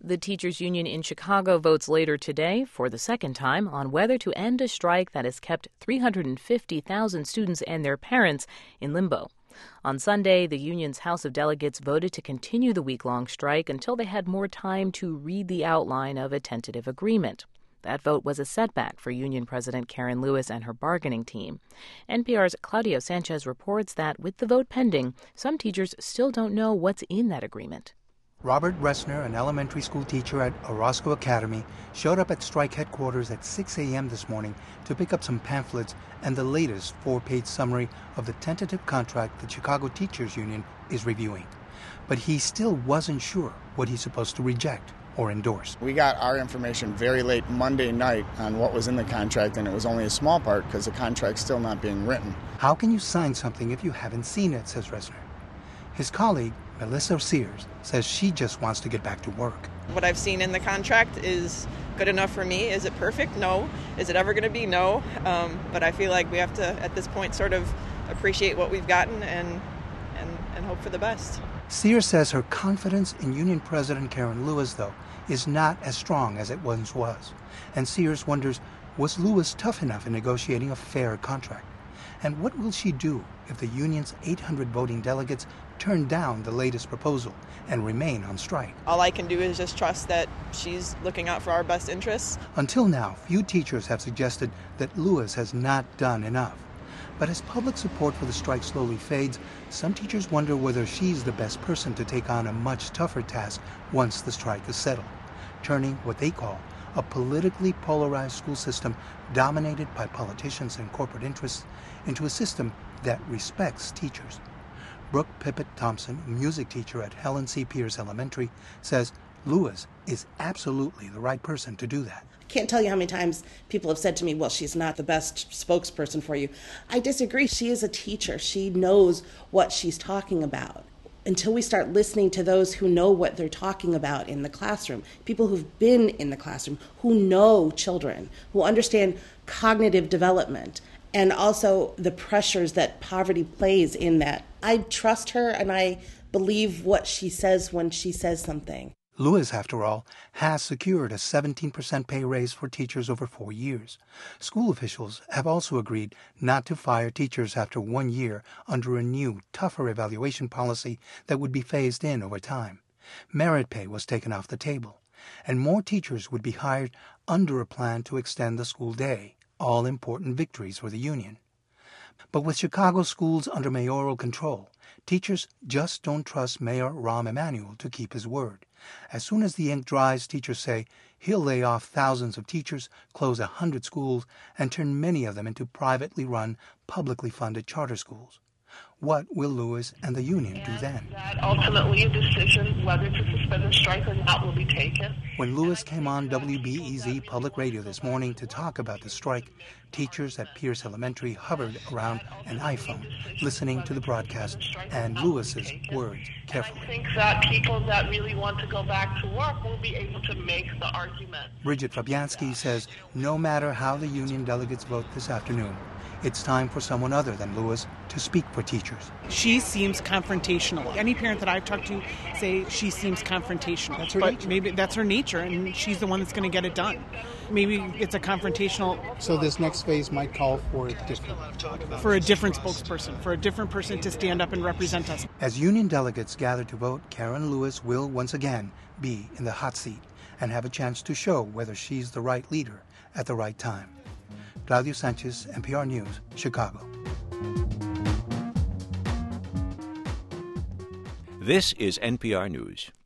The teachers' union in Chicago votes later today for the second time on whether to end a strike that has kept 350,000 students and their parents in limbo. On Sunday, the union's House of Delegates voted to continue the week-long strike until they had more time to read the outline of a tentative agreement. That vote was a setback for Union President Karen Lewis and her bargaining team. NPR's Claudio Sanchez reports that with the vote pending, some teachers still don't know what's in that agreement. Robert Ressner, an elementary school teacher at Orozco Academy, showed up at strike headquarters at 6 a.m. this morning to pick up some pamphlets and the latest 4-page summary of the tentative contract the Chicago Teachers Union is reviewing. But he still wasn't sure what he's supposed to reject or endorse. We got our information very late Monday night on what was in the contract, and it was only a small part because the contract's still not being written. How can you sign something if you haven't seen it, says Ressner. His colleague, Melissa Sears, says she just wants to get back to work. What I've seen in the contract is good enough for me. Is it perfect? No. Is it ever going to be? No. But I feel like we have to, at this point, sort of appreciate what we've gotten and hope for the best. Sears says her confidence in Union President Karen Lewis, though, is not as strong as it once was. And Sears wonders, was Lewis tough enough in negotiating a fair contract? And what will she do if the union's 800 voting delegates turn down the latest proposal and remain on strike? All I can do is just trust that she's looking out for our best interests. Until now, few teachers have suggested that Lewis has not done enough. But as public support for the strike slowly fades, some teachers wonder whether she's the best person to take on a much tougher task once the strike is settled, turning what they call a politically polarized school system dominated by politicians and corporate interests into a system that respects teachers. Brooke Pippett Thompson, a music teacher at Helen C. Pierce Elementary, says Lewis is absolutely the right person to do that. I can't tell you how many times people have said to me, well, she's not the best spokesperson for you. I disagree. She is a teacher. She knows what she's talking about. Until we start listening to those who know what they're talking about in the classroom, people who've been in the classroom, who know children, who understand cognitive development, and also the pressures that poverty plays in that. I trust her and I believe what she says when she says something. Lewis, after all, has secured a 17% pay raise for teachers over 4 years. School officials have also agreed not to fire teachers after 1 year under a new, tougher evaluation policy that would be phased in over time. Merit pay was taken off the table, and more teachers would be hired under a plan to extend the school day, all important victories for the union. But with Chicago schools under mayoral control, teachers just don't trust Mayor Rahm Emanuel to keep his word. As soon as the ink dries, teachers say he'll lay off thousands of teachers, close 100 schools, and turn many of them into privately run, publicly funded charter schools. What will Lewis and the union do then? Ultimately, a decision whether to suspend the strike or not will be taken. When Lewis came on WBEZ Public Radio this morning to talk about the strike, teachers at Pierce Elementary hovered around an iPhone, listening to the broadcast and Lewis's words carefully. I think that people that really want to go back to work will be able to make the argument. Bridget Fabianski says no matter how the union delegates vote this afternoon, it's time for someone other than Lewis to speak for teachers. She seems confrontational. Any parent that I've talked to say she seems confrontational. That's her nature. Maybe that's her nature, and she's the one that's going to get it done. Maybe it's a confrontational. So this next phase might call for a different spokesperson, for a different person to stand up and represent us. As union delegates gather to vote, Karen Lewis will once again be in the hot seat and have a chance to show whether she's the right leader at the right time. Claudio Sanchez, NPR News, Chicago. This is NPR News.